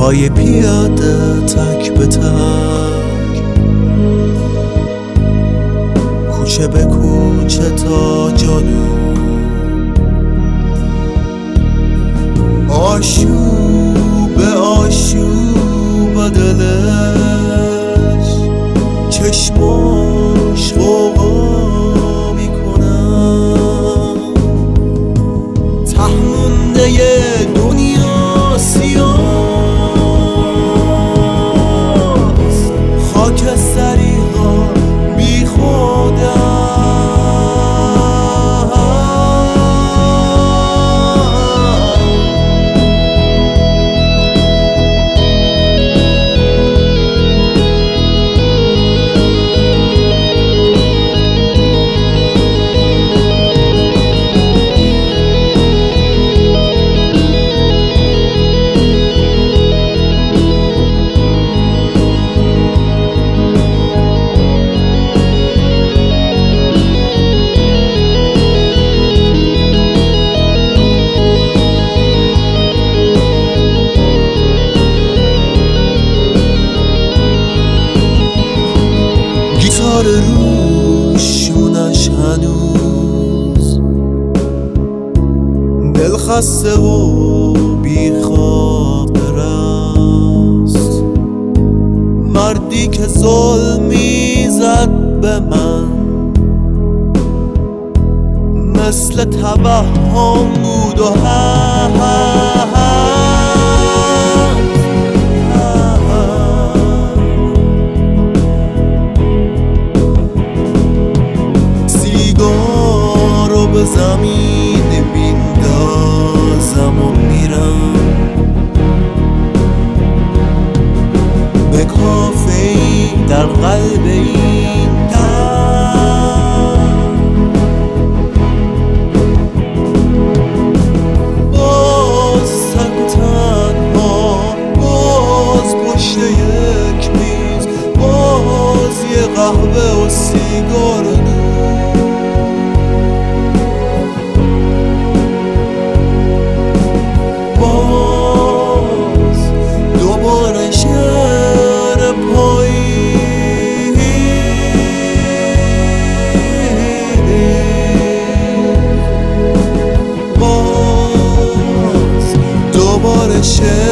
پای پیاده تک به تک، کوچه به کوچه تا جنوب، آشوب آشوب دلش، چشماش غوغا میکنن، ته مونده دنیا سیاست، خاکستری ها بی خودن. گیتار روشونش هنوز دل خسته و بی خاطر است، مردی که ظلمی زد به من، مثل توهم بود و سیگارو به زمین میندازم و میرم به کافه‌ای در قلب این در، باز تک و تنها، باز پشت یک میز، باز یه قهوه و سیگار دور، دوباره شعر پایین، باز دوباره شعر